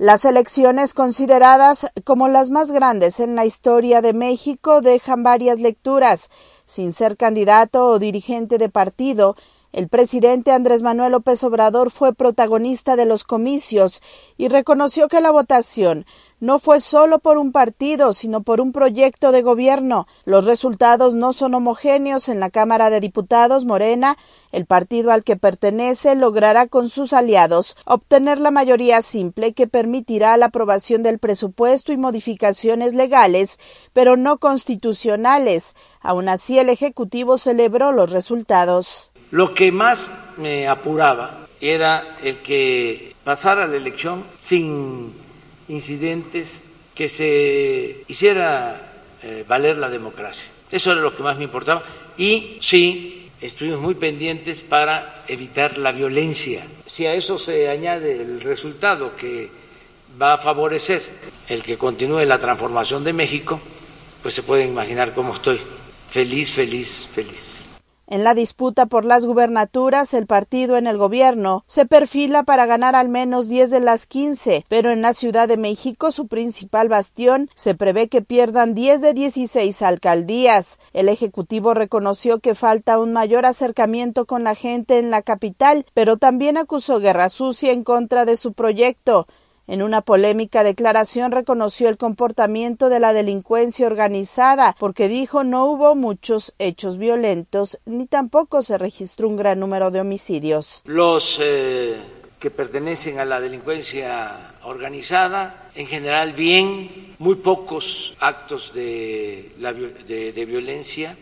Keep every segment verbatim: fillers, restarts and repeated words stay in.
Las elecciones, consideradas como las más grandes en la historia de México, dejan varias lecturas. Sin ser candidato o dirigente de partido, el presidente Andrés Manuel López Obrador fue protagonista de los comicios y reconoció que la votación no fue solo por un partido, sino por un proyecto de gobierno. Los resultados no son homogéneos. En la Cámara de Diputados, Morena, el partido al que pertenece, logrará con sus aliados obtener la mayoría simple que permitirá la aprobación del presupuesto y modificaciones legales, pero no constitucionales. Aún así, el Ejecutivo celebró los resultados. Lo que más me apuraba era el que pasara la elección sin incidentes, que se hiciera eh, valer la democracia. Eso era lo que más me importaba. Y sí, estuvimos muy pendientes para evitar la violencia. Si a eso se añade el resultado que va a favorecer el que continúe la transformación de México, pues se pueden imaginar cómo estoy. Feliz, feliz, feliz. En la disputa por las gubernaturas, el partido en el gobierno se perfila para ganar al menos diez de las quince, pero en la Ciudad de México, su principal bastión, se prevé que pierdan diez de dieciséis alcaldías. El Ejecutivo reconoció que falta un mayor acercamiento con la gente en la capital, pero también acusó guerra sucia en contra de su proyecto. En una polémica declaración reconoció el comportamiento de la delincuencia organizada, porque dijo no hubo muchos hechos violentos, ni tampoco se registró un gran número de homicidios. Los eh, que pertenecen a la delincuencia organizada, en general bien, muy pocos actos de, la, de, de violencia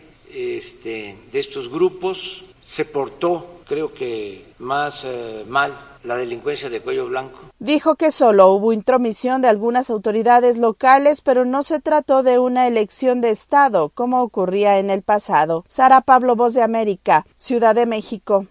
este, de estos grupos. Se portó, creo que más eh, mal, la delincuencia de cuello blanco. Dijo que solo hubo intromisión de algunas autoridades locales, pero no se trató de una elección de Estado, como ocurría en el pasado. Sara Pablo, Voz de América, Ciudad de México.